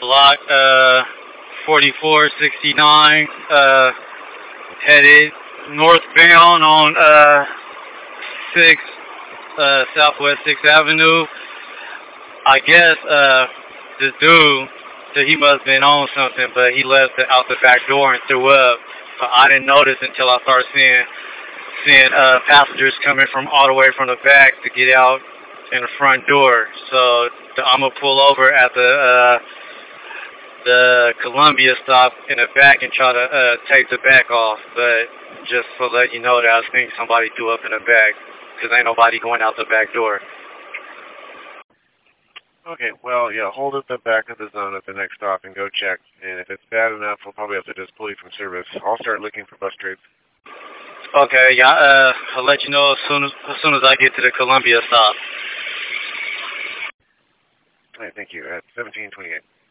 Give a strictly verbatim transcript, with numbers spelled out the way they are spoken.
block uh, forty-four sixty-nine, uh, headed northbound on uh, sixth, uh, Southwest sixth Avenue. I guess uh, this dude, so he must have been on something, but he left the, out the back door and threw up. So I didn't notice until I started seeing seeing uh, passengers coming from all the way from the back to get out in the front door. So the, I'm gonna pull over at the uh, the Columbia stop in the back and try to uh, take the back off. But just to let you know that I think somebody threw up in the back, because ain't nobody going out the back door. Okay, well, yeah, hold at the back of the zone at the next stop and go check. And if it's bad enough, we'll probably have to just pull you from service. I'll start looking for bus trades. Okay, yeah, uh, I'll let you know as soon as, as soon as I get to the Columbia stop. All right, thank you. At seventeen twenty-eight.